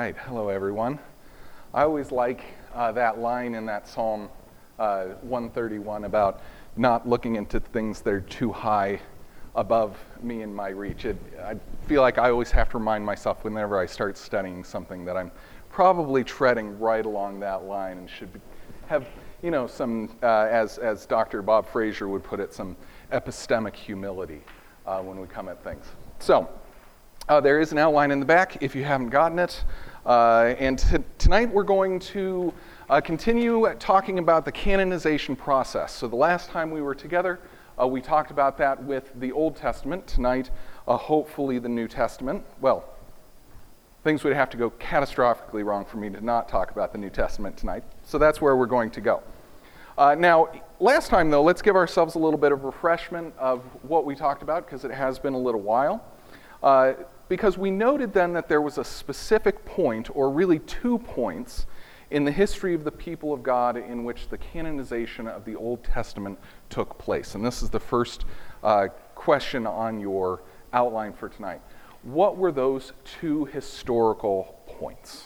right, hello everyone. I always like that line in that Psalm 131 about not looking into things that are too high above me and my reach. I feel like I always have to remind myself whenever I start studying something that I'm probably treading right along that line and should have, some, as Dr. Bob Frazier would put it, some epistemic humility when we come at things. So, there is an outline in the back if you haven't gotten it. Tonight we're going to continue talking about the canonization process. So the last time we were together, we talked about that with the Old Testament. Tonight, hopefully the New Testament. Well, things would have to go catastrophically wrong for me to not talk about the New Testament tonight. So that's where we're going to go. Now, last time though, let's give ourselves a little bit of refreshment of what we talked about because it has been a little while. Because we noted then that there was a specific point, or really 2 points, in the history of the people of God in which the canonization of the Old Testament took place. And this is the first question on your outline for tonight. What were those 2 historical points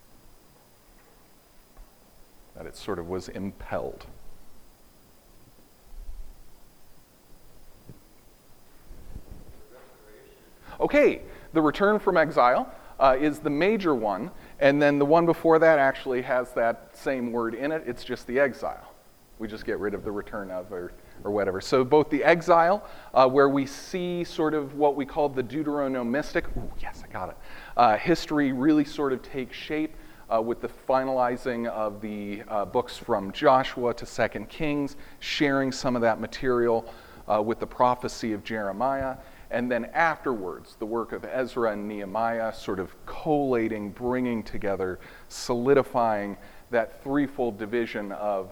that it sort of was impelled? Okay, the return from exile is the major one, and then the one before that actually has that same word in it. It's just the exile. We just get rid of the return of or whatever. So both the exile, where we see sort of what we call the Deuteronomistic, history really sort of take shape with the finalizing of the books from Joshua to 2 Kings, sharing some of that material with the prophecy of Jeremiah. And then afterwards, the work of Ezra and Nehemiah sort of collating, bringing together, solidifying that threefold division of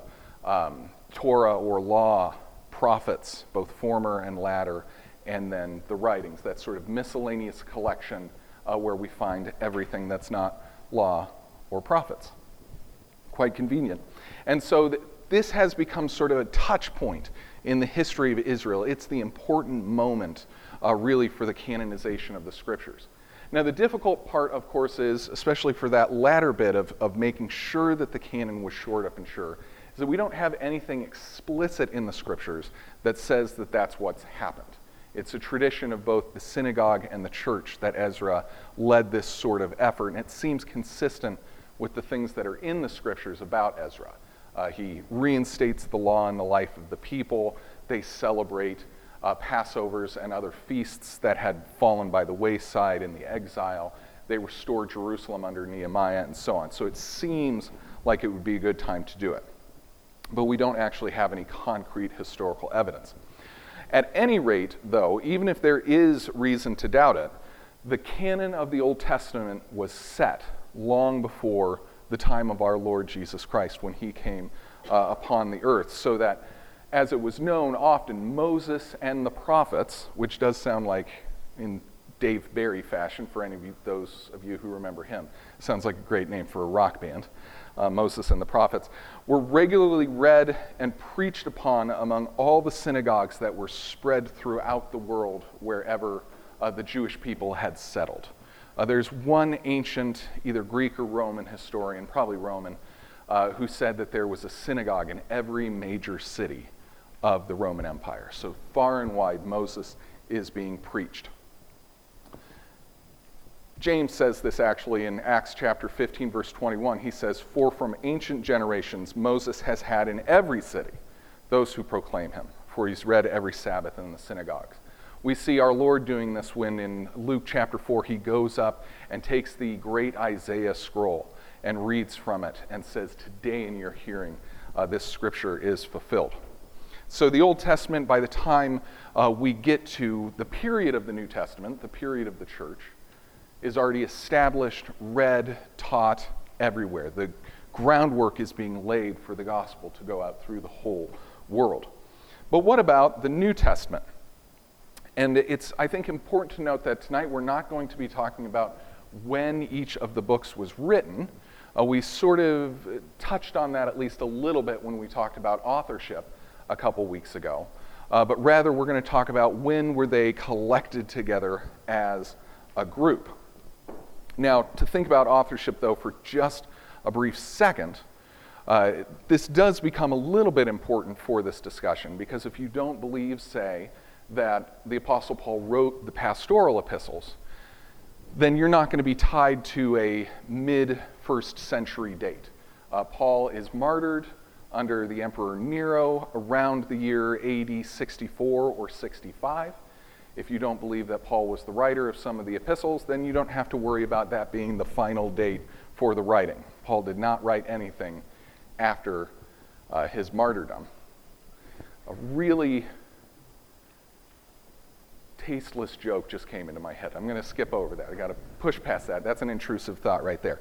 Torah or law, prophets, both former and latter, and then the writings, that sort of miscellaneous collection where we find everything that's not law or prophets. Quite convenient. And so this has become sort of a touch point in the history of Israel. It's the important moment really for the canonization of the scriptures. Now the difficult part, of course, is, especially for that latter bit of making sure that the canon was shored up and sure, is that we don't have anything explicit in the scriptures that says that that's what's happened. It's a tradition of both the synagogue and the church that Ezra led this sort of effort, and it seems consistent with the things that are in the scriptures about Ezra. He reinstates the law in the life of the people. They celebrate Passovers and other feasts that had fallen by the wayside in the exile. They restore Jerusalem under Nehemiah and so on. So it seems like it would be a good time to do it. But we don't actually have any concrete historical evidence. At any rate, though, even if there is reason to doubt it, the canon of the Old Testament was set long before the time of our Lord Jesus Christ when he came upon the earth, so that as it was known, often Moses and the prophets, which does sound like in Dave Barry fashion for any of you, those of you who remember him. Sounds like a great name for a rock band. Moses and the prophets were regularly read and preached upon among all the synagogues that were spread throughout the world wherever the Jewish people had settled. There's one ancient, either Greek or Roman historian, probably Roman, who said that there was a synagogue in every major city of the Roman Empire. So far and wide, Moses is being preached. James says this actually in Acts chapter 15, verse 21. He says, "For from ancient generations Moses has had in every city those who proclaim him, for he's read every Sabbath in the synagogues." We see our Lord doing this when in Luke chapter 4 he goes up and takes the great Isaiah scroll and reads from it and says, "Today in your hearing this scripture is fulfilled." So the Old Testament, by the time we get to the period of the New Testament, the period of the church, is already established, read, taught everywhere. The groundwork is being laid for the gospel to go out through the whole world. But what about the New Testament? And it's, I think, important to note that tonight we're not going to be talking about when each of the books was written. We sort of touched on that at least a little bit when we talked about authorship a couple weeks ago. But rather, we're going to talk about when were they collected together as a group. Now, to think about authorship, though, for just a brief second, this does become a little bit important for this discussion, because if you don't believe, say, that the Apostle Paul wrote the pastoral epistles, then you're not going to be tied to a mid-first century date. Paul is martyred under the Emperor Nero around the year AD 64 or 65. If you don't believe that Paul was the writer of some of the epistles, then you don't have to worry about that being the final date for the writing. Paul did not write anything after his martyrdom. A really tasteless joke just came into my head. I'm going to skip over that. I got to push past that. That's an intrusive thought right there.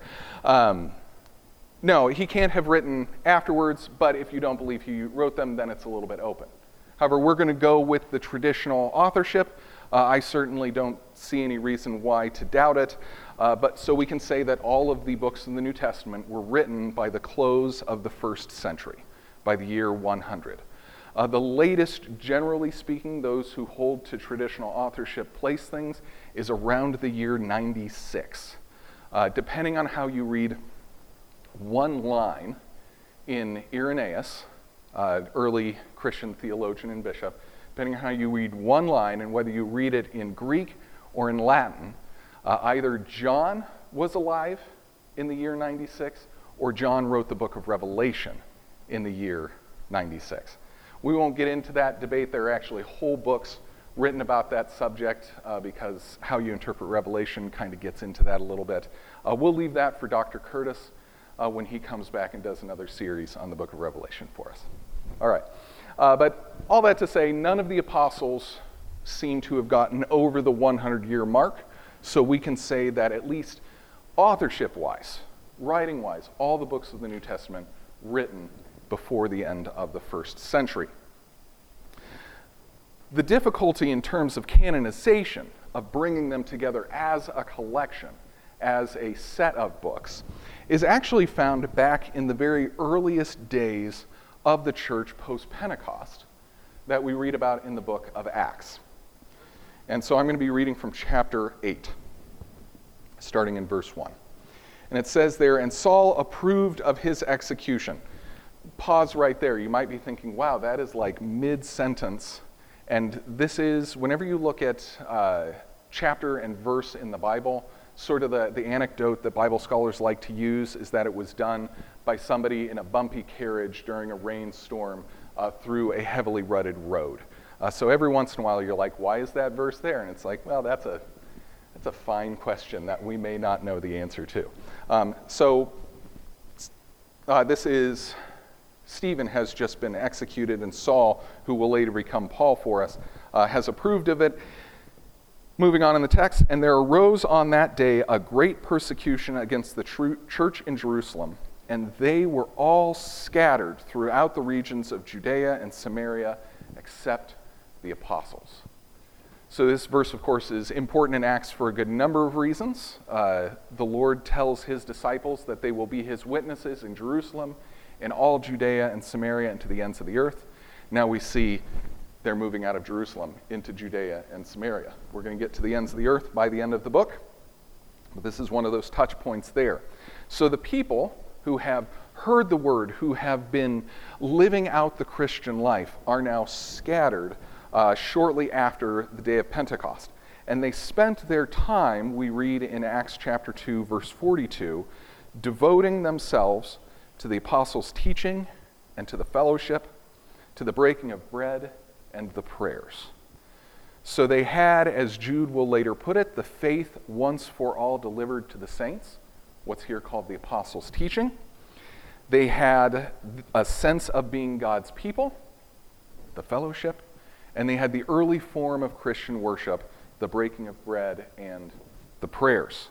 No, he can't have written afterwards, but if you don't believe he wrote them, then it's a little bit open. However, we're going to go with the traditional authorship. I certainly don't see any reason why to doubt it. But so we can say that all of the books in the New Testament were written by the close of the first century, by the year 100. The latest, generally speaking, those who hold to traditional authorship place things, is around the year 96. Depending on how you read one line in Irenaeus, early Christian theologian and bishop, depending on how you read one line and whether you read it in Greek or in Latin, either John was alive in the year 96 or John wrote the book of Revelation in the year 96. We won't get into that debate. There are actually whole books written about that subject because how you interpret Revelation kind of gets into that a little bit. We'll leave that for Dr. Curtis when he comes back and does another series on the book of Revelation for us. All right. But all that to say, none of the apostles seem to have gotten over the 100-year mark, so we can say that at least authorship-wise, writing-wise, all the books of the New Testament written before the end of the first century. The difficulty in terms of canonization, of bringing them together as a collection, as a set of books, is actually found back in the very earliest days of the church post-Pentecost that we read about in the book of Acts. And so I'm going to be reading from chapter 8, starting in verse 1. And it says there, "And Saul approved of his execution." Pause right there. You might be thinking, wow, that is like mid-sentence. And this is, whenever you look at chapter and verse in the Bible, sort of the anecdote that Bible scholars like to use is that it was done by somebody in a bumpy carriage during a rainstorm through a heavily rutted road. So every once in a while you're like, why is that verse there? And it's like, well, that's a fine question that we may not know the answer to. This is, Stephen has just been executed, and Saul, who will later become Paul for us, has approved of it. Moving on in the text, "And there arose on that day a great persecution against the church in Jerusalem, and they were all scattered throughout the regions of Judea and Samaria, except the apostles." So this verse, of course, is important in Acts for a good number of reasons. The Lord tells his disciples that they will be his witnesses in Jerusalem, in all Judea and Samaria, and to the ends of the earth. Now we see they're moving out of Jerusalem into Judea and Samaria. We're going to get to the ends of the earth by the end of the book, but this is one of those touch points there. So the people who have heard the word, who have been living out the Christian life, are now scattered shortly after the day of Pentecost. And they spent their time, we read in Acts chapter 2, verse 42, devoting themselves to the apostles' teaching and to the fellowship, to the breaking of bread and the prayers. So they had, as Jude will later put it, the faith once for all delivered to the saints, what's here called the apostles' teaching. They had a sense of being God's people, the fellowship, and they had the early form of Christian worship, the breaking of bread and the prayers.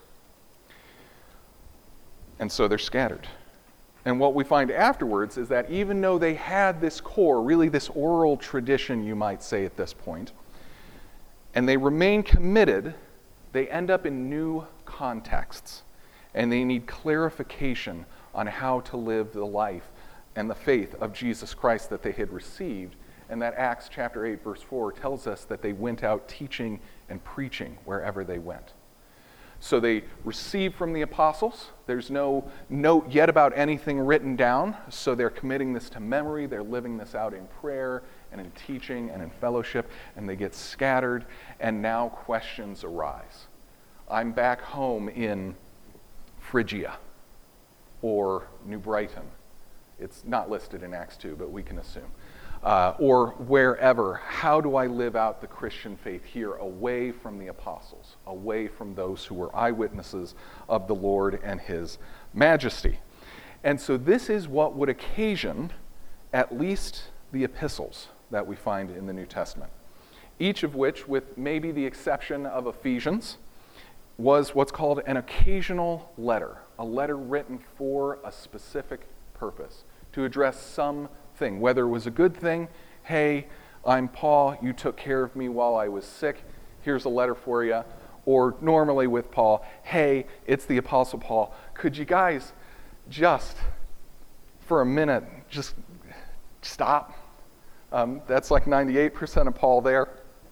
And so they're scattered. And what we find afterwards is that even though they had this core, really this oral tradition, you might say at this point, and they remain committed, they end up in new contexts. And they need clarification on how to live the life and the faith of Jesus Christ that they had received. And that Acts chapter 8, verse 4 tells us that they went out teaching and preaching wherever they went. So they receive from the apostles. There's no note yet about anything written down, so they're committing this to memory. They're living this out in prayer and in teaching and in fellowship, and they get scattered, and now questions arise. I'm back home in Phrygia or New Brighton. It's not listed in Acts 2, but we can assume. Or wherever. How do I live out the Christian faith here away from the apostles, away from those who were eyewitnesses of the Lord and his majesty? And so this is what would occasion at least the epistles that we find in the New Testament, each of which, with maybe the exception of Ephesians, was what's called an occasional letter, a letter written for a specific purpose, to address something, whether it was a good thing. Hey, I'm Paul, you took care of me while I was sick, here's a letter for you. Or normally with Paul, hey, it's the Apostle Paul, could you guys just, for a minute, just stop? That's like 98% of Paul there.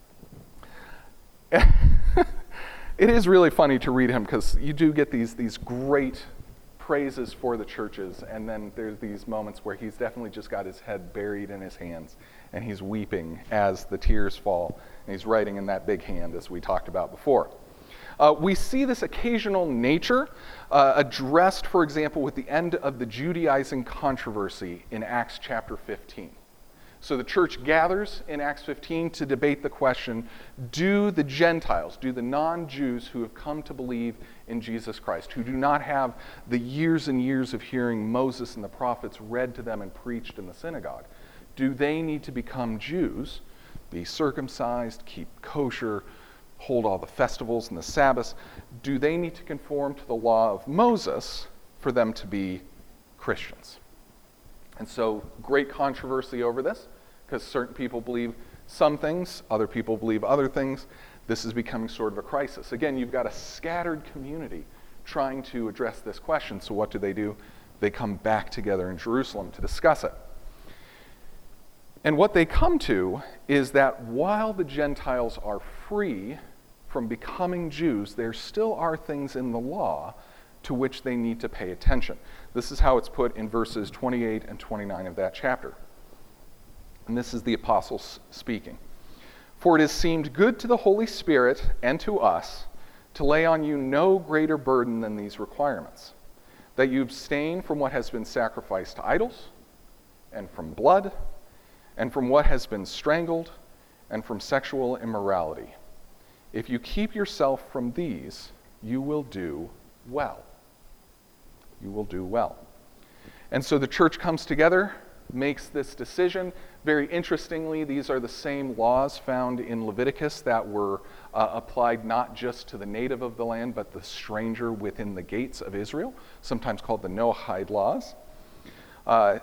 It is really funny to read him because you do get these great praises for the churches, and then there's these moments where he's definitely just got his head buried in his hands, and he's weeping as the tears fall, and he's writing in that big hand, as we talked about before. We see this occasional nature addressed, for example, with the end of the Judaizing controversy in Acts chapter 15. So the church gathers in Acts 15 to debate the question, do the Gentiles, do the non-Jews who have come to believe in Jesus Christ, who do not have the years and years of hearing Moses and the prophets read to them and preached in the synagogue, do they need to become Jews, be circumcised, keep kosher, hold all the festivals and the Sabbaths? Do they need to conform to the law of Moses for them to be Christians? And so, great controversy over this, because certain people believe some things, other people believe other things. This is becoming sort of a crisis. Again, you've got a scattered community trying to address this question. So what do? They come back together in Jerusalem to discuss it. And what they come to is that while the Gentiles are free from becoming Jews, there still are things in the law to which they need to pay attention. This is how it's put in verses 28 and 29 of that chapter. And this is the apostles speaking. For it has seemed good to the Holy Spirit and to us to lay on you no greater burden than these requirements, that you abstain from what has been sacrificed to idols, and from blood, and from what has been strangled, and from sexual immorality. If you keep yourself from these, you will do well. You will do well. And so the church comes together, makes this decision. Very interestingly, these are the same laws found in Leviticus that were applied not just to the native of the land, but the stranger within the gates of Israel, sometimes called the Noahide laws. How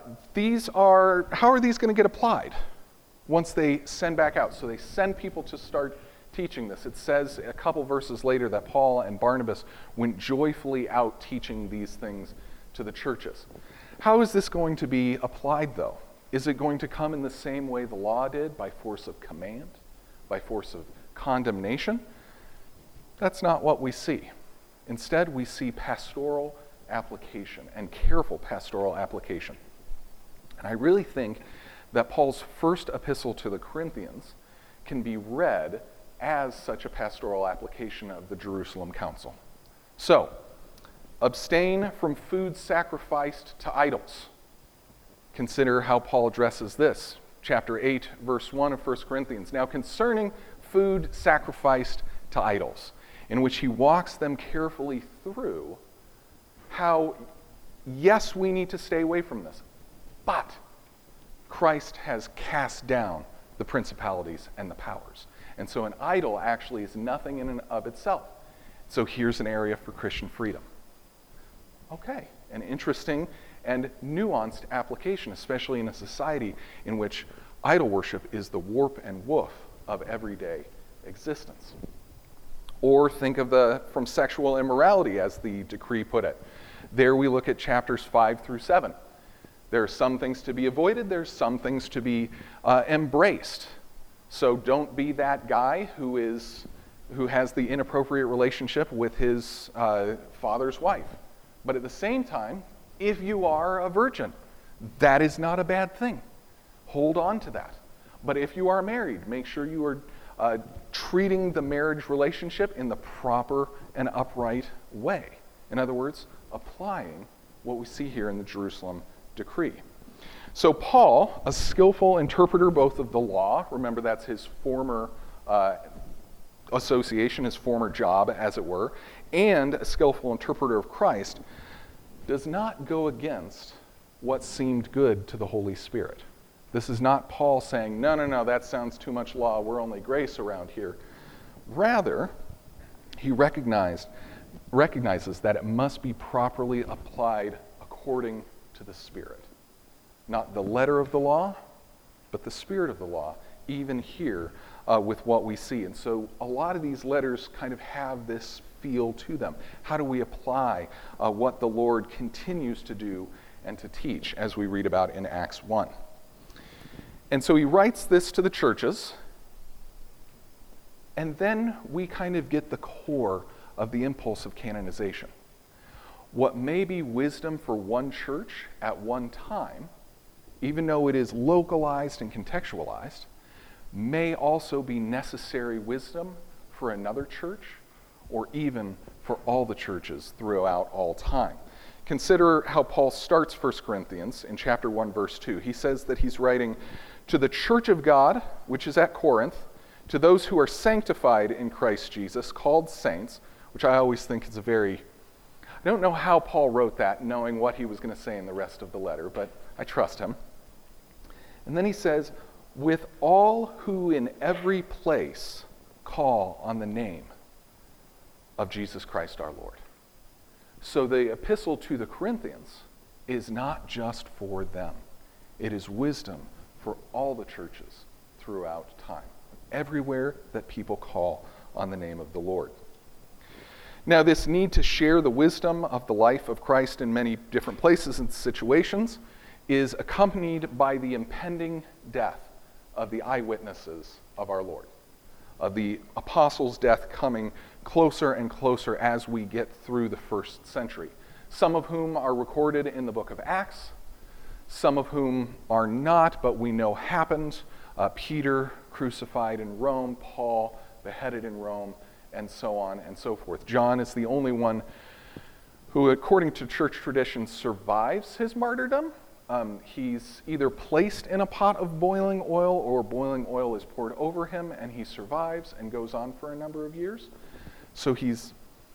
are these going to get applied once they send back out? So they send people to start teaching this. It says a couple verses later that Paul and Barnabas went joyfully out teaching these things to the churches. How is this going to be applied, though? Is it going to come in the same way the law did, by force of command, by force of condemnation? That's not what we see. Instead, we see pastoral application and careful pastoral application. And I really think that Paul's first epistle to the Corinthians can be read as such a pastoral application of the Jerusalem Council. So, abstain from food sacrificed to idols. Consider how Paul addresses this. Chapter 8, verse 1 of 1 Corinthians. Now concerning food sacrificed to idols, in which he walks them carefully through how, yes, we need to stay away from this, but Christ has cast down the principalities and the powers. And so an idol actually is nothing in and of itself. So here's an area for Christian freedom. Okay, an interesting and nuanced application, especially in a society in which idol worship is the warp and woof of everyday existence. Or think of from sexual immorality, as the decree put it. There we look at chapters 5 through 7. There are some things to be avoided, there's some things to be embraced. So don't be that guy who is who has the inappropriate relationship with his father's wife. But at the same time, if you are a virgin, that is not a bad thing. Hold on to that. But if you are married, make sure you are treating the marriage relationship in the proper and upright way. In other words, applying what we see here in the Jerusalem decree. So Paul, a skillful interpreter both of the law, remember that's his former association, his former job, as it were, and a skillful interpreter of Christ, does not go against what seemed good to the Holy Spirit. This is not Paul saying, no, that sounds too much law, we're only grace around here. Rather, he recognizes that it must be properly applied according to the Spirit. Not the letter of the law, but the spirit of the law, even here with what we see. And so a lot of these letters kind of have this feel to them. How do we apply what the Lord continues to do and to teach, as we read about in Acts 1? And so he writes this to the churches, and then we kind of get the core of the impulse of canonization. What may be wisdom for one church at one time, even though it is localized and contextualized, may also be necessary wisdom for another church, or even for all the churches throughout all time. Consider how Paul starts 1 Corinthians in chapter 1, verse 2. He says that he's writing to the church of God, which is at Corinth, to those who are sanctified in Christ Jesus, called saints, which I always think is I don't know how Paul wrote that, knowing what he was going to say in the rest of the letter, but I trust him. And then he says, with all who in every place call on the name of Jesus Christ our Lord. So the epistle to the Corinthians is not just for them. It is wisdom for all the churches throughout time, everywhere that people call on the name of the Lord. Now, this need to share the wisdom of the life of Christ in many different places and situations is accompanied by the impending death of the eyewitnesses of our Lord, of the apostles' death coming closer and closer as we get through the first century, some of whom are recorded in the book of Acts, some of whom are not, but we know happened. Peter crucified in Rome, Paul beheaded in Rome, and so on and so forth. John is the only one who, according to church tradition, survives his martyrdom. He's either placed in a pot of boiling oil or boiling oil is poured over him and he survives and goes on for a number of years. So he's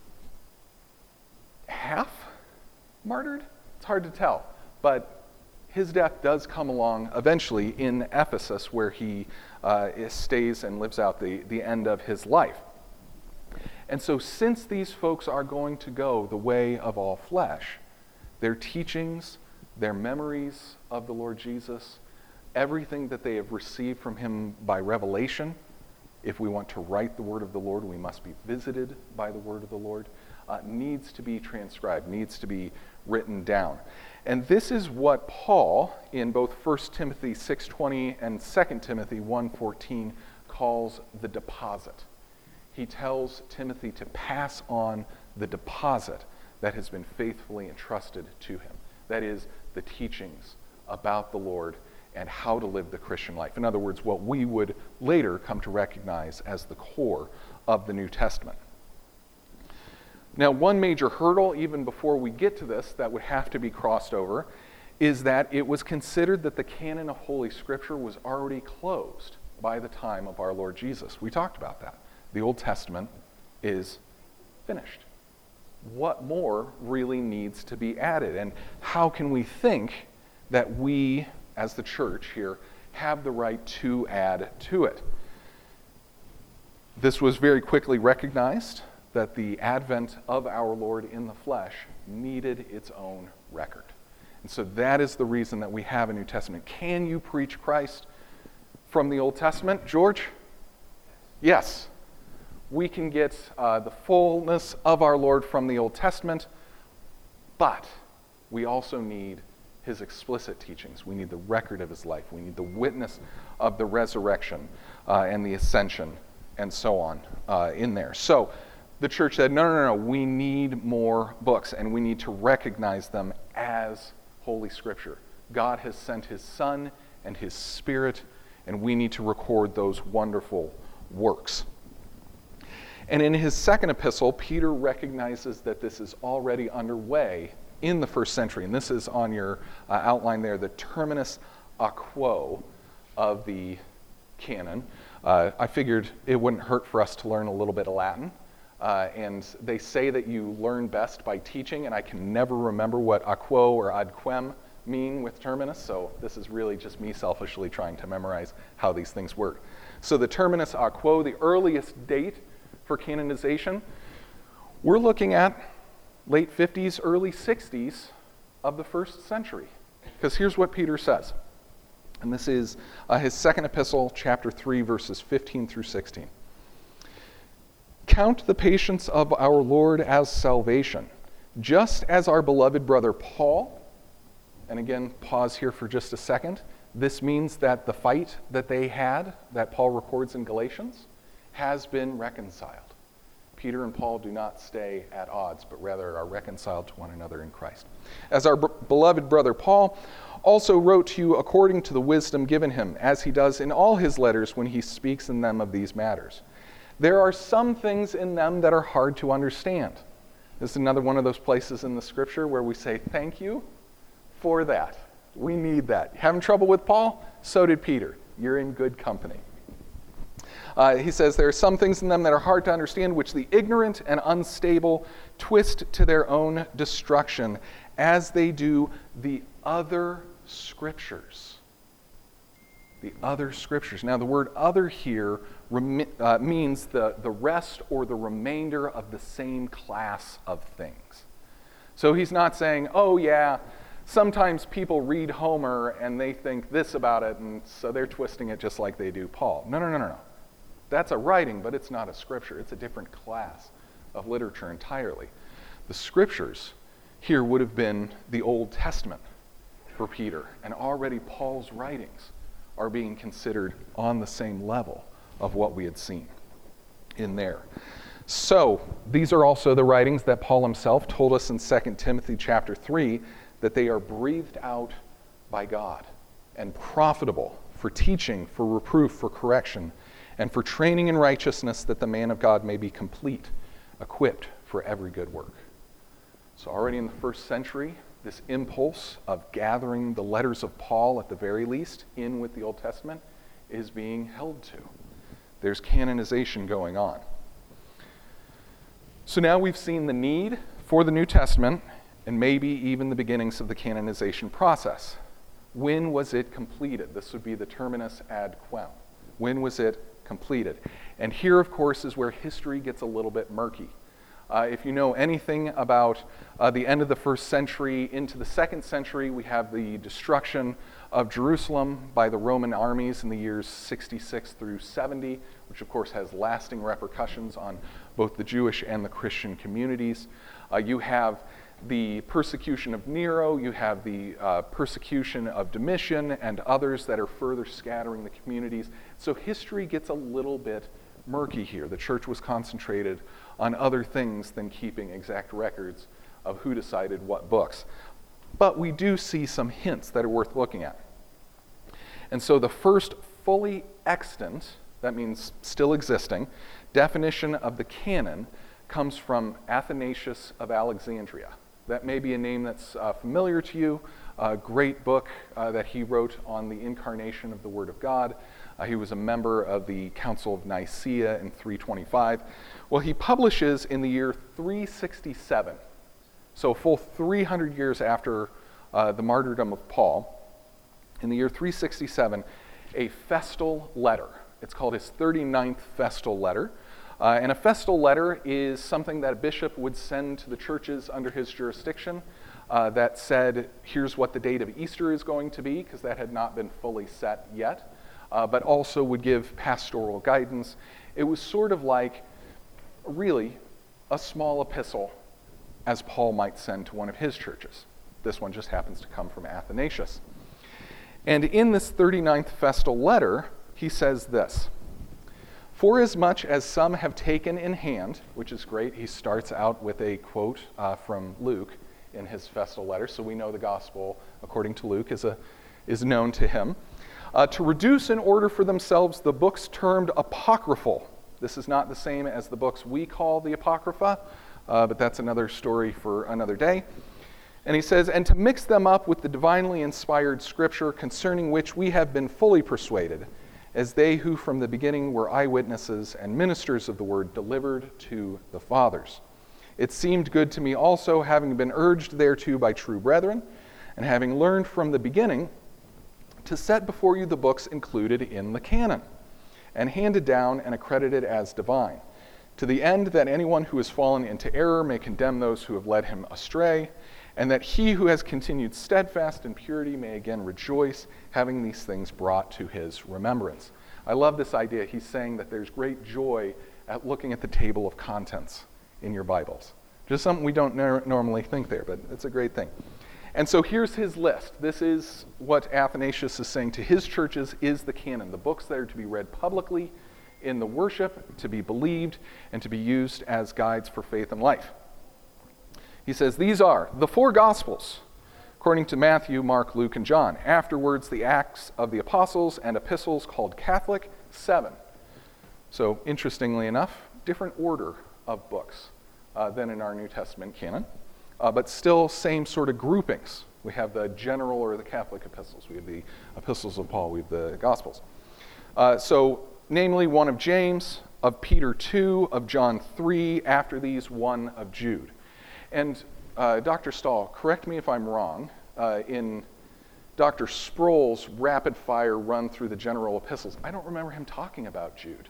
half martyred? It's hard to tell. But his death does come along eventually in Ephesus, where he stays and lives out the end of his life. And so since these folks are going to go the way of all flesh, their teachings, their memories of the Lord Jesus, everything that they have received from him by revelation, if we want to write the word of the Lord, we must be visited by the word of the Lord, needs to be transcribed, needs to be written down. And this is what Paul, in both 1 Timothy 6:20 and 2 Timothy 1:14, calls the deposit. He tells Timothy to pass on the deposit that has been faithfully entrusted to him. That is, the teachings about the Lord and how to live the Christian life. In other words, what we would later come to recognize as the core of the New Testament. Now, one major hurdle, even before we get to this, that would have to be crossed over, is that it was considered that the canon of Holy Scripture was already closed by the time of our Lord Jesus. We talked about that. The Old Testament is finished. What more really needs to be added? And how can we think that we, as the church here, have the right to add to it? This was very quickly recognized that the advent of our Lord in the flesh needed its own record. And so that is the reason that we have a New Testament. Can you preach Christ from the Old Testament, George? Yes. We can get the fullness of our Lord from the Old Testament, but we also need his explicit teachings. We need the record of his life. We need the witness of the resurrection and the ascension and so on in there. So the church said, no, we need more books, and we need to recognize them as Holy Scripture. God has sent his Son and his Spirit, and we need to record those wonderful works. And in his second epistle, Peter recognizes that this is already underway in the first century. And this is on your outline there, the terminus a quo of the canon. I figured it wouldn't hurt for us to learn a little bit of Latin. And they say that you learn best by teaching, and I can never remember what a quo or ad quem mean with terminus, so this is really just me selfishly trying to memorize how these things work. So the terminus a quo, the earliest date for canonization, we're looking at late 50s, early 60s of the first century. Because here's what Peter says. And this is his second epistle, chapter 3, verses 15 through 16. Count the patience of our Lord as salvation, just as our beloved brother Paul, and again, pause here for just a second. This means that the fight that they had, that Paul records in Galatians, has been reconciled. Peter and Paul do not stay at odds, but rather are reconciled to one another in Christ. As our beloved brother Paul also wrote to you according to the wisdom given him, as he does in all his letters when he speaks in them of these matters. There are some things in them that are hard to understand. This is another one of those places in the scripture where we say, thank you for that. We need that. Having trouble with Paul? So did Peter. You're in good company. He says, there are some things in them that are hard to understand, which the ignorant and unstable twist to their own destruction, as they do the other scriptures. The other scriptures. Now, the word other here means the rest or the remainder of the same class of things. So he's not saying, oh yeah, sometimes people read Homer and they think this about it, and so they're twisting it just like they do Paul. No. That's a writing, but it's not a scripture. It's a different class of literature entirely. The scriptures here would have been the Old Testament for Peter, and already Paul's writings are being considered on the same level of what we had seen in there. So, these are also the writings that Paul himself told us in 2 Timothy chapter 3, that they are breathed out by God and profitable for teaching, for reproof, for correction, and for training in righteousness, that the man of God may be complete, equipped for every good work. So already in the first century, this impulse of gathering the letters of Paul, at the very least, in with the Old Testament, is being held to. There's canonization going on. So now we've seen the need for the New Testament, and maybe even the beginnings of the canonization process. When was it completed? This would be the terminus ad quem. When was it completed? And here, of course, is where history gets a little bit murky. If you know anything about the end of the first century into the second century, we have the destruction of Jerusalem by the Roman armies in the years 66 through 70, which of course has lasting repercussions on both the Jewish and the Christian communities. You have the persecution of Nero, you have the persecution of Domitian and others that are further scattering the communities. So history gets a little bit murky here. The church was concentrated on other things than keeping exact records of who decided what books. But we do see some hints that are worth looking at. And so the first fully extant, that means still existing, definition of the canon comes from Athanasius of Alexandria. That may be a name that's familiar to you. A great book that he wrote on the incarnation of the Word of God. He was a member of the Council of Nicaea in 325. Well, he publishes in the year 367, so a full 300 years after the martyrdom of Paul, in the year 367, a festal letter. It's called his 39th festal letter. And a festal letter is something that a bishop would send to the churches under his jurisdiction that said, here's what the date of Easter is going to be, because that had not been fully set yet, but also would give pastoral guidance. It was sort of like, really, a small epistle as Paul might send to one of his churches. This one just happens to come from Athanasius. And in this 39th festal letter, he says this: "Forasmuch as some have taken in hand," which is great. He starts out with a quote from Luke in his festal letter, so we know the gospel, according to Luke, is known to him. "To reduce in order for themselves the books termed apocryphal." This is not the same as the books we call the Apocrypha, but that's another story for another day. And he says, "And to mix them up with the divinely inspired scripture, concerning which we have been fully persuaded, as they who from the beginning were eyewitnesses and ministers of the word delivered to the fathers. It seemed good to me also, having been urged thereto by true brethren, and having learned from the beginning, to set before you the books included in the canon, and handed down and accredited as divine, to the end that anyone who has fallen into error may condemn those who have led him astray, and that he who has continued steadfast in purity may again rejoice, having these things brought to his remembrance." I love this idea. He's saying that there's great joy at looking at the table of contents in your Bibles. Just something we don't normally think there, but it's a great thing. And so here's his list. This is what Athanasius is saying to his churches is the canon, the books that are to be read publicly in the worship, to be believed, and to be used as guides for faith and life. He says, these are the four Gospels, according to Matthew, Mark, Luke, and John. Afterwards, the Acts of the Apostles and epistles called Catholic, 7. So, interestingly enough, different order of books than in our New Testament canon, but still same sort of groupings. We have the general or the Catholic epistles. We have the epistles of Paul. We have the Gospels. So, namely, one of James, of Peter 2, of John 3, after these, one of Jude. And Dr. Stahl, correct me if I'm wrong, in Dr. Sproul's rapid-fire run through the general epistles, I don't remember him talking about Jude.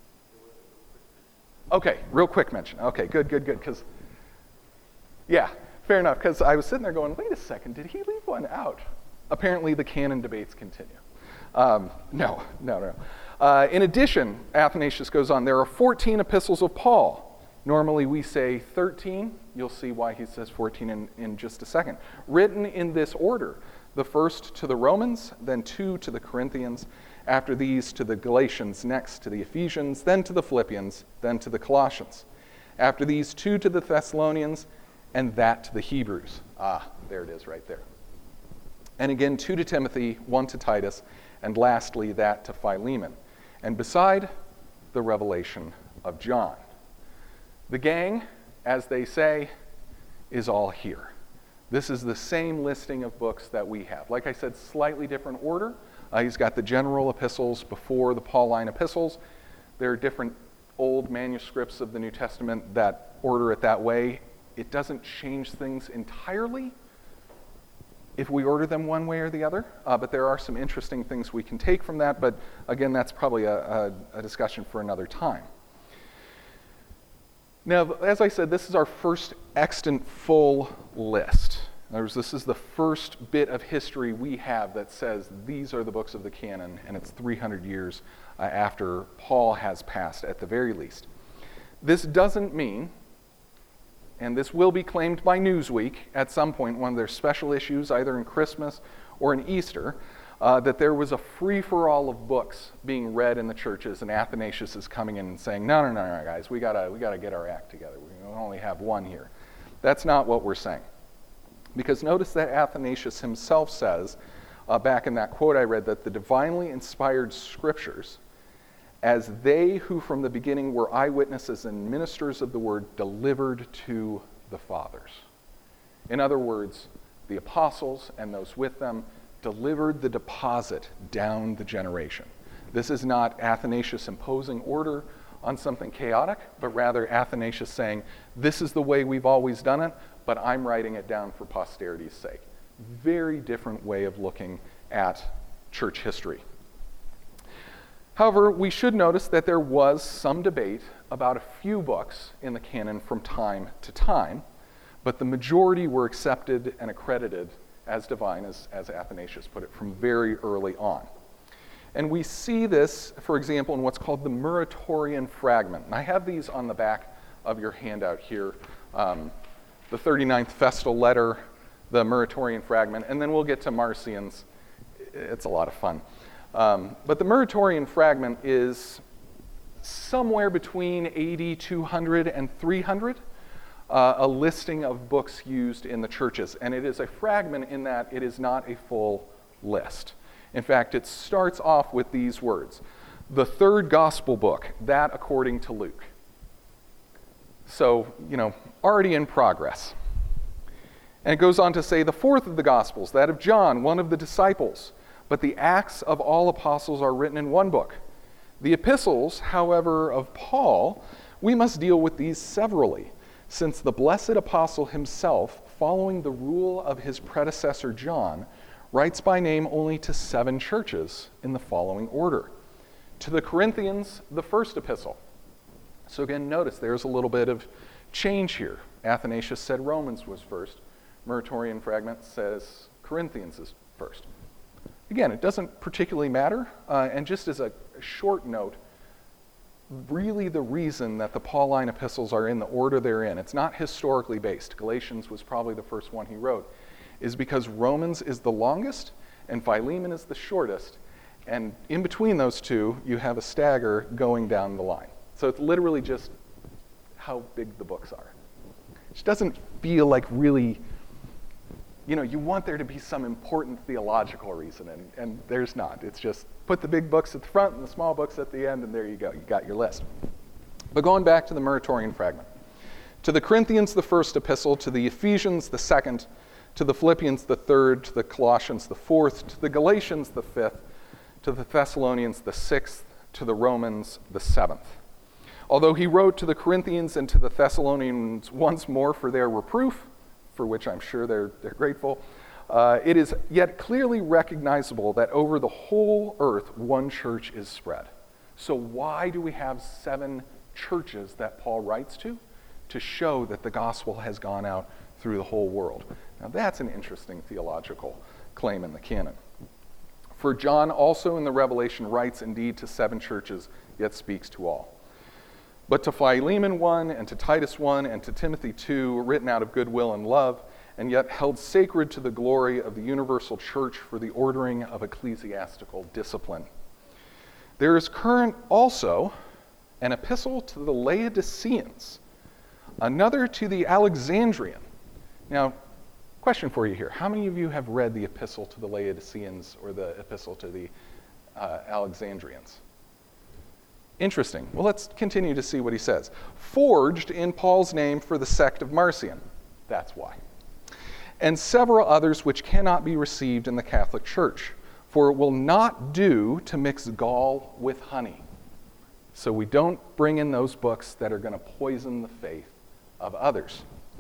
Okay, real quick mention. Okay, good, because, yeah, fair enough, because I was sitting there going, wait a second, did he leave one out? Apparently the canon debates continue. No. In addition, Athanasius goes on, there are 14 epistles of Paul. Normally we say 13. You'll see why he says 14 in just a second. Written in this order, the first to the Romans, then 2 to the Corinthians, after these to the Galatians, next to the Ephesians, then to the Philippians, then to the Colossians. After these 2 to the Thessalonians, and that to the Hebrews. There it is right there. And again 2 to Timothy, 1 to Titus, and lastly that to Philemon. And beside, the revelation of John. The gang, as they say, is all here. This is the same listing of books that we have. Like I said, slightly different order. He's got the general epistles before the Pauline epistles. There are different old manuscripts of the New Testament that order it that way. It doesn't change things entirely if we order them one way or the other, but there are some interesting things we can take from that, but again, that's probably a discussion for another time. Now, as I said, this is our first extant full list. In other words, this is the first bit of history we have that says these are the books of the canon, and it's 300 years after Paul has passed at the very least. This doesn't mean, and this will be claimed by Newsweek at some point, one of their special issues, either in Christmas or in Easter, that there was a free-for-all of books being read in the churches, and Athanasius is coming in and saying, no, guys, we gotta get our act together. We only have one here. That's not what we're saying. Because notice that Athanasius himself says, back in that quote I read, that the divinely inspired scriptures, as they who from the beginning were eyewitnesses and ministers of the word, delivered to the fathers. In other words, the apostles and those with them delivered the deposit down the generation. This is not Athanasius imposing order on something chaotic, but rather Athanasius saying, this is the way we've always done it, but I'm writing it down for posterity's sake. Very different way of looking at church history. However, we should notice that there was some debate about a few books in the canon from time to time, but the majority were accepted and accredited as divine, as Athanasius put it, from very early on. And we see this, for example, in what's called the Muratorian fragment. And I have these on the back of your handout here. The 39th Festal Letter, the Muratorian fragment, and then we'll get to Marcion's. It's a lot of fun. But the Muratorian fragment is somewhere between AD 200 and 300, a listing of books used in the churches. And it is a fragment in that it is not a full list. In fact, it starts off with these words: the third gospel book, that according to Luke. So, already in progress. And it goes on to say, the fourth of the gospels, that of John, one of the disciples. But the Acts of all apostles are written in one book. The epistles, however, of Paul, we must deal with these severally, since the blessed apostle himself, following the rule of his predecessor John, writes by name only to 7 churches in the following order. To the Corinthians, the first epistle. So again, notice there's a little bit of change here. Athanasius said Romans was first. Muratorian fragment says Corinthians is first. Again, it doesn't particularly matter. And just as a short note, really the reason that the Pauline epistles are in the order they're in, it's not historically based. Galatians was probably the first one he wrote, is because Romans is the longest and Philemon is the shortest. And in between those two, you have a stagger going down the line. So it's literally just how big the books are. It doesn't feel like really, you want there to be some important theological reason, and there's not. It's just put the big books at the front and the small books at the end, and there you go. You got your list. But going back to the Muratorian fragment. To the Corinthians, the first epistle. To the Ephesians, the second. To the Philippians, the third. To the Colossians, the fourth. To the Galatians, the fifth. To the Thessalonians, the sixth. To the Romans, the seventh. Although he wrote to the Corinthians and to the Thessalonians once more for their reproof, for which I'm sure they're grateful, it is yet clearly recognizable that over the whole earth one church is spread. So why do we have 7 churches that Paul writes to? To show that the gospel has gone out through the whole world. Now that's an interesting theological claim in the canon. For John also in the Revelation writes indeed to 7 churches, yet speaks to all. But to Philemon 1, and to Titus 1, and to Timothy 2, written out of goodwill and love, and yet held sacred to the glory of the universal church for the ordering of ecclesiastical discipline. There is current also an epistle to the Laodiceans, another to the Alexandrian. Now, question for you here. How many of you have read the epistle to the Laodiceans or the epistle to the Alexandrians? Interesting. Well, let's continue to see what he says. Forged in Paul's name for the sect of Marcion. That's why. And several others which cannot be received in the Catholic Church, for it will not do to mix gall with honey. So we don't bring in those books that are going to poison the faith of others.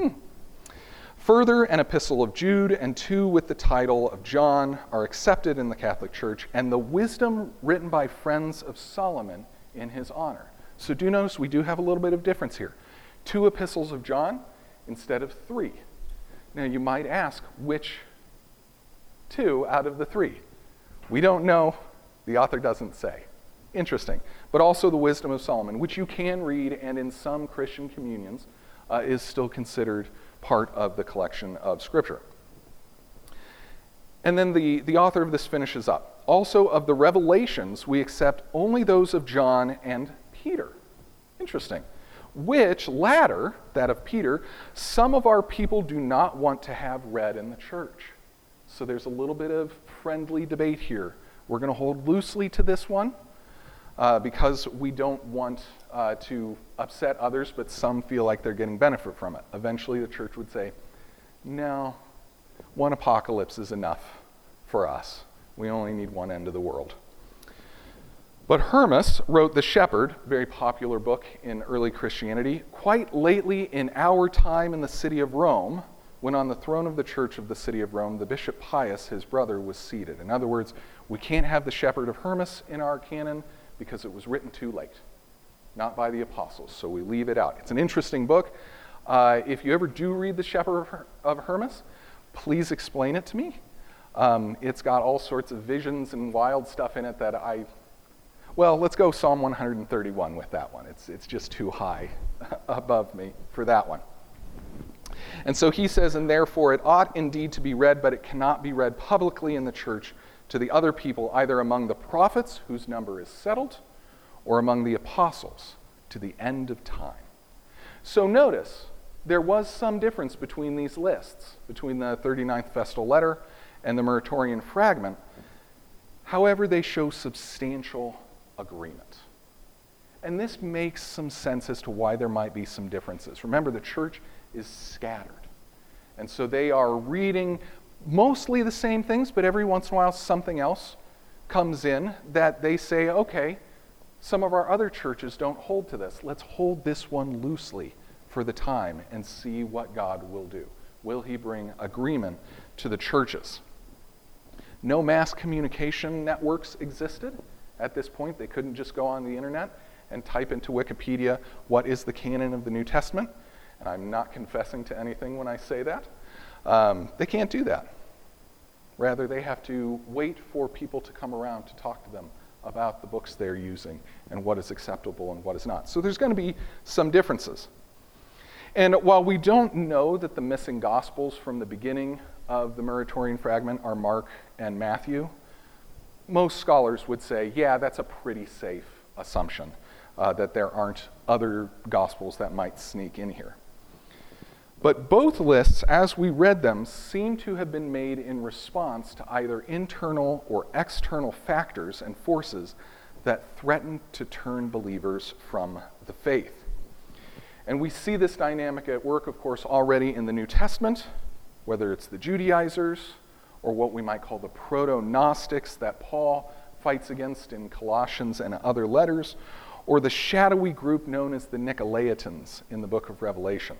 Further, an epistle of Jude and 2 with the title of John are accepted in the Catholic Church, and the wisdom written by friends of Solomon in his honor. So do notice we do have a little bit of difference here. 2 epistles of John instead of 3. Now you might ask, which 2 out of the 3? We don't know. The author doesn't say. Interesting. But also the wisdom of Solomon, which you can read and in some Christian communions is still considered part of the collection of Scripture. And then the author of this finishes up. Also of the revelations, we accept only those of John and Peter. Interesting. Which latter, that of Peter, some of our people do not want to have read in the church. So there's a little bit of friendly debate here. We're going to hold loosely to this one because we don't want to upset others, but some feel like they're getting benefit from it. Eventually the church would say, no, one apocalypse is enough for us. We only need one end of the world. But Hermas wrote The Shepherd, very popular book in early Christianity, quite lately in our time in the city of Rome, when on the throne of the church of the city of Rome, the Bishop Pius, his brother, was seated. In other words, we can't have The Shepherd of Hermas in our canon because it was written too late, not by the apostles, so we leave it out. It's an interesting book. If you ever do read The Shepherd of Hermas, please explain it to me. It's got all sorts of visions and wild stuff in it that let's go Psalm 131 with that one. It's just too high above me for that one. And so he says, and therefore it ought indeed to be read, but it cannot be read publicly in the church to the other people, either among the prophets, whose number is settled, or among the apostles to the end of time. So notice, there was some difference between these lists, between the 39th Festal Letter and the Muratorian Fragment. However, they show substantial agreement. And this makes some sense as to why there might be some differences. Remember, the church is scattered. And so they are reading mostly the same things, but every once in a while something else comes in that they say, okay, some of our other churches don't hold to this. Let's hold this one loosely for the time and see what God will do. Will he bring agreement to the churches? No mass communication networks existed at this point. They couldn't just go on the internet and type into Wikipedia, what is the canon of the New Testament? And I'm not confessing to anything when I say that. They can't do that. Rather, they have to wait for people to come around to talk to them about the books they're using and what is acceptable and what is not. So there's going to be some differences. And while we don't know that the missing Gospels from the beginning of the Muratorian Fragment are Mark and Matthew, most scholars would say, yeah, that's a pretty safe assumption, that there aren't other Gospels that might sneak in here. But both lists, as we read them, seem to have been made in response to either internal or external factors and forces that threaten to turn believers from the faith. And we see this dynamic at work, of course, already in the New Testament, whether it's the Judaizers or what we might call the proto-Gnostics that Paul fights against in Colossians and other letters, or the shadowy group known as the Nicolaitans in the book of Revelation.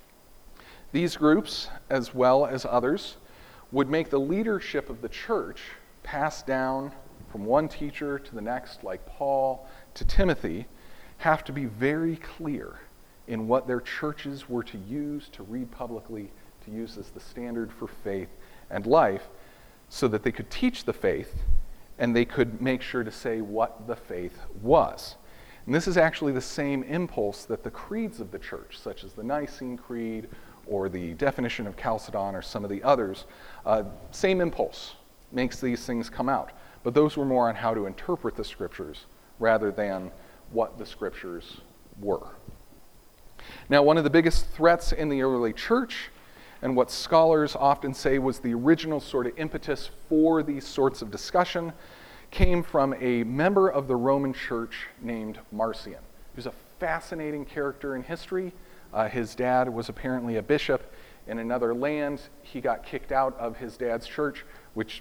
These groups, as well as others, would make the leadership of the church pass down from one teacher to the next, like Paul to Timothy, have to be very clear in what their churches were to use, to read publicly, to use as the standard for faith and life, so that they could teach the faith and they could make sure to say what the faith was. And this is actually the same impulse that the creeds of the church, such as the Nicene Creed or the definition of Chalcedon or some of the others, same impulse makes these things come out. But those were more on how to interpret the scriptures rather than what the scriptures were. Now, one of the biggest threats in the early church, and what scholars often say was the original sort of impetus for these sorts of discussion, came from a member of the Roman Church named Marcion, who's a fascinating character in history. His dad was apparently a bishop in another land. He got kicked out of his dad's church, which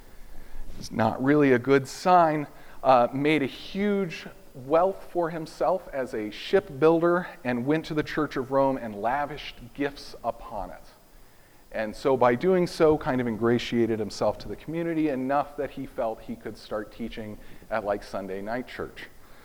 is not really a good sign. Made a huge wealth for himself as a shipbuilder and went to the Church of Rome and lavished gifts upon it. And so by doing so, kind of ingratiated himself to the community enough that he felt he could start teaching at like Sunday night church.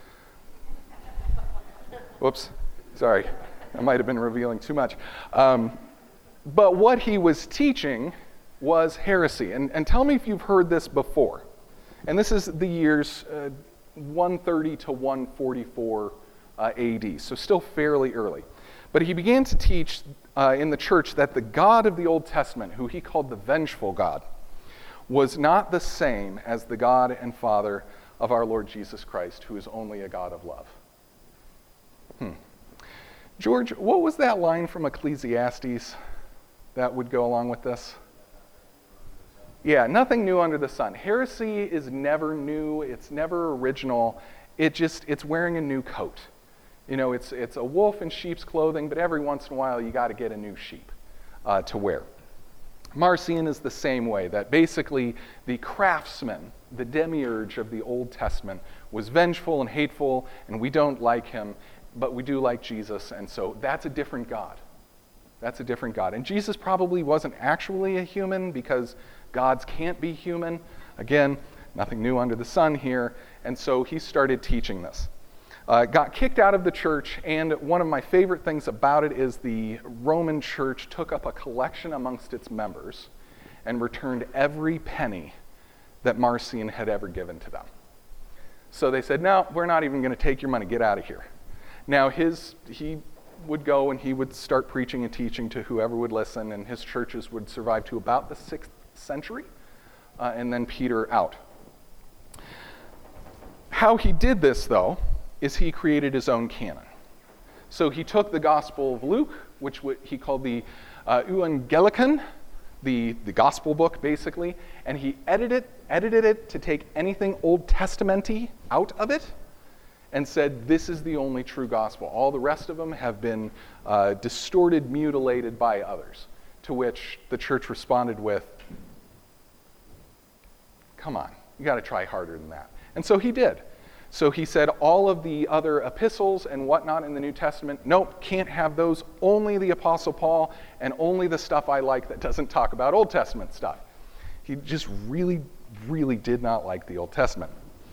Whoops, sorry. I might have been revealing too much. But what he was teaching was heresy. And tell me if you've heard this before. And this is the years 130 to 144 AD, so still fairly early. But he began to teach in the church that the God of the Old Testament, who he called the vengeful God, was not the same as the God and Father of our Lord Jesus Christ, who is only a God of love. George, what was that line from Ecclesiastes that would go along with this? Yeah, nothing new under the sun. Heresy is never new. It's never original. It's wearing a new coat. You know, it's a wolf in sheep's clothing, but every once in a while you got to get a new sheep to wear. Marcion is the same way, that basically the craftsman, the demiurge of the Old Testament, was vengeful and hateful, and we don't like him, but we do like Jesus, and so that's a different God. That's a different God. And Jesus probably wasn't actually a human because gods can't be human. Again, nothing new under the sun here. And so he started teaching this. Got kicked out of the church, and one of my favorite things about it is the Roman church took up a collection amongst its members and returned every penny that Marcion had ever given to them. So they said, no, we're not even going to take your money. Get out of here. Now, he would go and he would start preaching and teaching to whoever would listen, and his churches would survive to about the 6th century, and then peter out. How he did this, though, is he created his own canon. So he took the Gospel of Luke, which he called the Euangelion, the gospel book basically, and he edited it to take anything Old Testament-y out of it and said, this is the only true gospel. All the rest of them have been distorted, mutilated by others. To which the church responded with, come on, you got to try harder than that. And so he did. So he said all of the other epistles and whatnot in the New Testament, nope, can't have those, only the Apostle Paul and only the stuff I like that doesn't talk about Old Testament stuff. He just really, really did not like the Old Testament.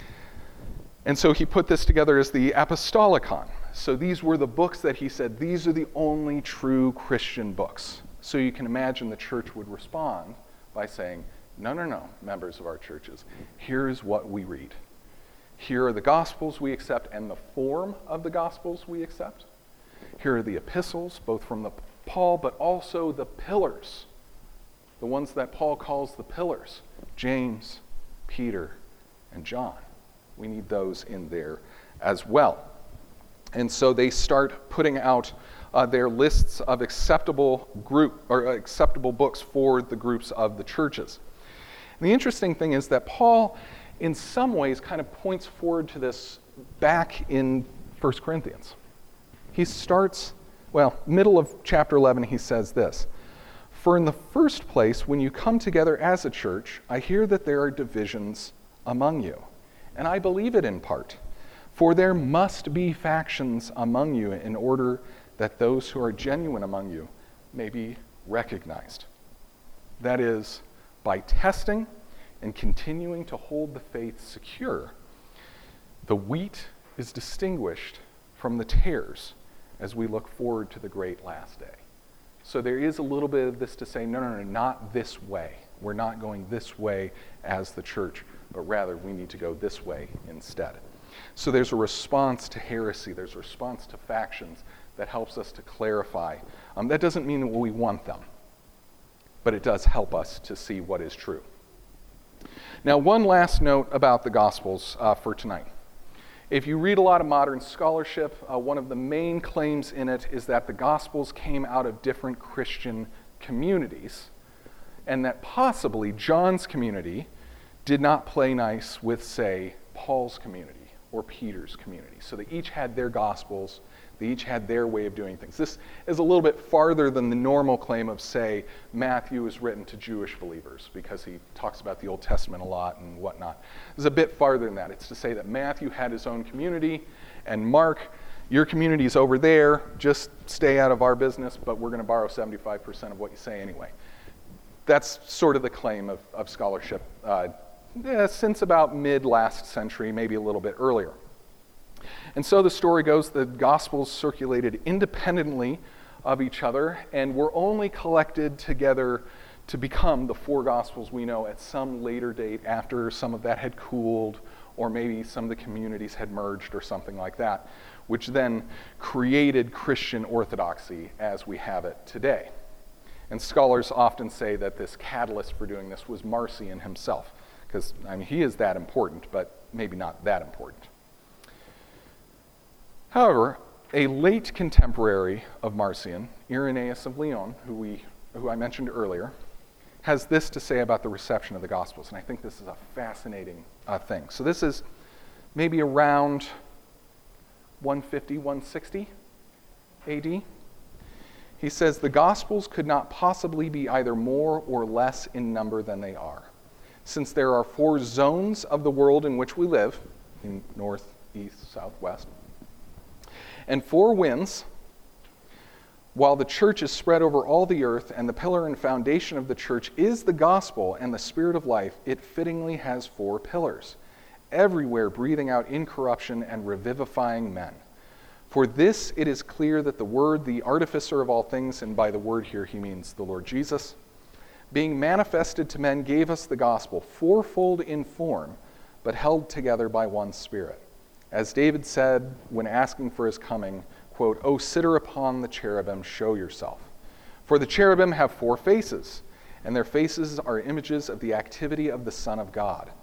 And so he put this together as the Apostolicon. So these were the books that he said, these are the only true Christian books. So you can imagine the church would respond by saying, no, members of our churches, here's what we read. Here are the Gospels we accept and the form of the Gospels we accept. Here are the epistles, both from Paul, but also the pillars, the ones that Paul calls the pillars, James, Peter, and John. We need those in there as well. And so they start putting out their lists of acceptable books for the groups of the churches. And the interesting thing is that Paul, in some ways, kind of points forward to this back in 1 Corinthians. He starts, middle of chapter 11, he says this, "For in the first place, when you come together as a church, I hear that there are divisions among you. And I believe it in part. For there must be factions among you in order that those who are genuine among you may be recognized." That is, by testing and continuing to hold the faith secure, the wheat is distinguished from the tares as we look forward to the great last day. So there is a little bit of this to say, no, not this way. We're not going this way as the church, but rather we need to go this way instead. So there's a response to heresy, there's a response to factions that helps us to clarify. That doesn't mean that we want them, but it does help us to see what is true. Now, one last note about the Gospels for tonight. If you read a lot of modern scholarship, one of the main claims in it is that the Gospels came out of different Christian communities, and that possibly John's community did not play nice with, say, Paul's community or Peter's community. So they each had their Gospels, they each had their way of doing things. This is a little bit farther than the normal claim of, say, Matthew is written to Jewish believers because he talks about the Old Testament a lot and whatnot. It's a bit farther than that. It's to say that Matthew had his own community, and Mark, your community's over there, just stay out of our business, but we're going to borrow 75% of what you say anyway. That's sort of the claim of scholarship since about mid-last century, maybe a little bit earlier. And so the story goes, the Gospels circulated independently of each other and were only collected together to become the four Gospels we know at some later date after some of that had cooled, or maybe some of the communities had merged or something like that, which then created Christian orthodoxy as we have it today. And scholars often say that this catalyst for doing this was Marcion himself, because he is that important, but maybe not that important. However, a late contemporary of Marcion, Irenaeus of Lyon, who I mentioned earlier, has this to say about the reception of the Gospels, and I think this is a fascinating thing. So this is maybe around 150, 160 AD. He says, "The Gospels could not possibly be either more or less in number than they are, since there are four zones of the world in which we live, in north, east, south, west, and four winds, while the church is spread over all the earth, and the pillar and foundation of the church is the gospel and the spirit of life, it fittingly has four pillars, everywhere breathing out incorruption and revivifying men. For this it is clear that the Word, the artificer of all things," and by the Word here he means the Lord Jesus, "being manifested to men gave us the gospel, fourfold in form, but held together by one Spirit. As David said when asking for his coming, quote, 'O sitter upon the cherubim, show yourself. For the cherubim have four faces, and their faces are images of the activity of the Son of God.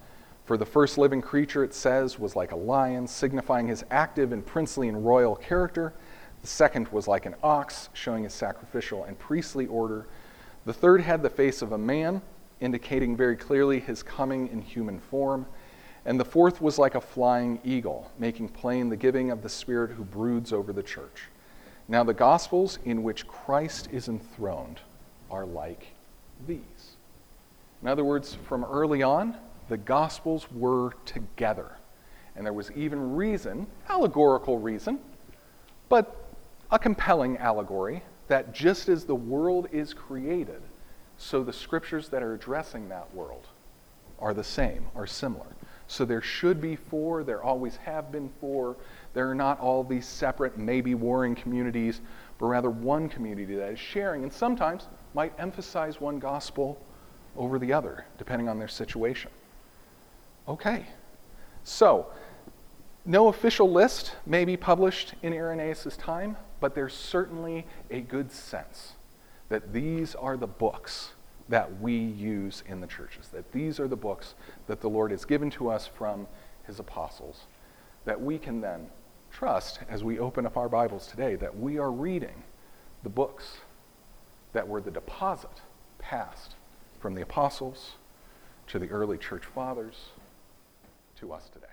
For the first living creature, it says, was like a lion, signifying his active and princely and royal character. The second was like an ox, showing his sacrificial and priestly order. The third had the face of a man, indicating very clearly his coming in human form. And the fourth was like a flying eagle, making plain the giving of the Spirit who broods over the church. Now the Gospels in which Christ is enthroned are like these. In other words, from early on, the Gospels were together. And there was even reason, allegorical reason, but a compelling allegory, that just as the world is created, so the scriptures that are addressing that world are the same, are similar. So there should be four, there always have been four. There are not all these separate, maybe warring communities, but rather one community that is sharing and sometimes might emphasize one gospel over the other, depending on their situation. Okay, so no official list may be published in Irenaeus' time, but there's certainly a good sense that these are the books that we use in the churches, that these are the books that the Lord has given to us from his apostles, that we can then trust as we open up our Bibles today that we are reading the books that were the deposit passed from the apostles to the early church fathers to us today.